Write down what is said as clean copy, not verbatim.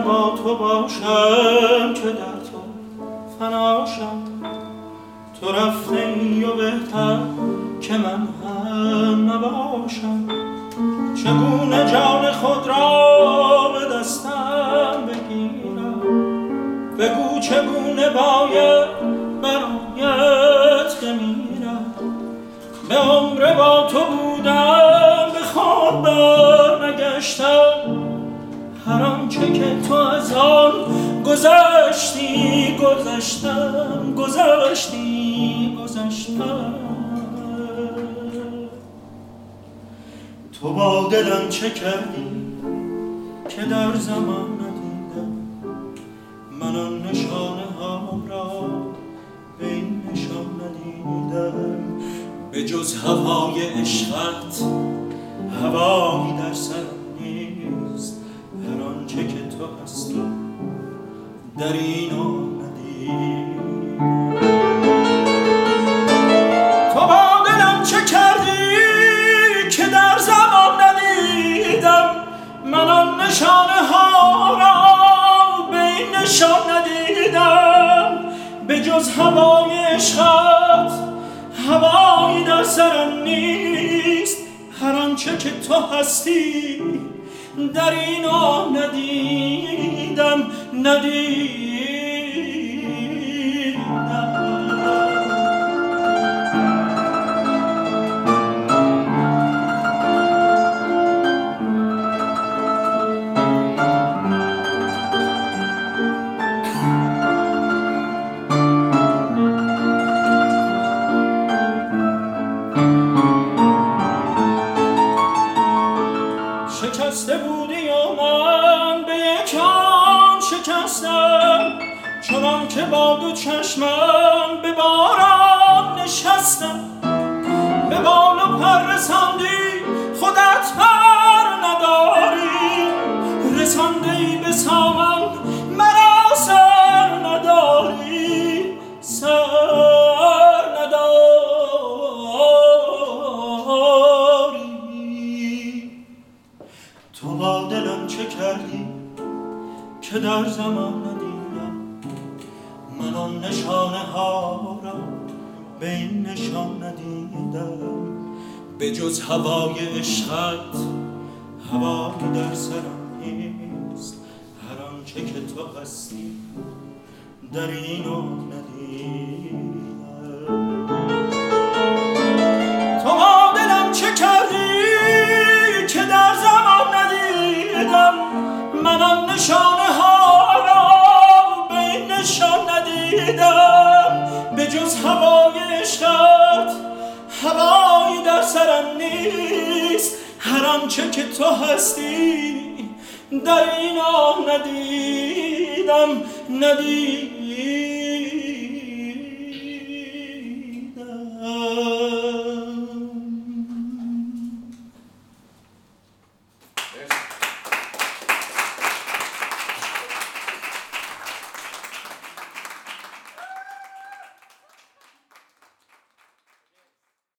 با تو باشم که در تو فناشم. تو رفته ای و بهتر که من هم نباشم. چگونه جان خود را به دستم بگیرم؟ بگو چگونه باید برایت بمیرم؟ به عمر با تو بودم به خود برنگشتم. هر آنچه که تو از آن گذشتی گذشتم تو با دلم چه کردی که در زمان ندیدم؟ من آن نشانه ها را به این نشان ندیدم. به جز هوای عشقت هوایی در سرم نیست. هر آنچه که تو هستی در اینو ندیدم. تو با دلم چه کردی که در زمان ندیدم؟ من آن نشانه ها را به این نشان ندیدم. به جز هوای عشقت هوایی در سرم نیست. هر آنچه که تو هستی در اینو ندیدم. شکسته بودی و من به یک آن شکستم. چنان که با دو چشمم به باران نشستم. به بال و پر رساندی خودت پر نداری. رسانده‌ای به سامن مرا سر نداری. تو با دلم چه کردی که در زمان ندیدم؟ من آن نشانه ها را به این نشان ندیدم. به جز هوای عشقت هوایی در سرم نیست. هر آنچه که تو هستی در اینو ندیدم. تو با دلم چه کردی که در زمان ندیدم؟ من آن نشانه ها را به این نشان ندیدم. به جز هوای عشقت هوایی در سرم نیست. هر آنچه که تو هستی در اینو ندیدم.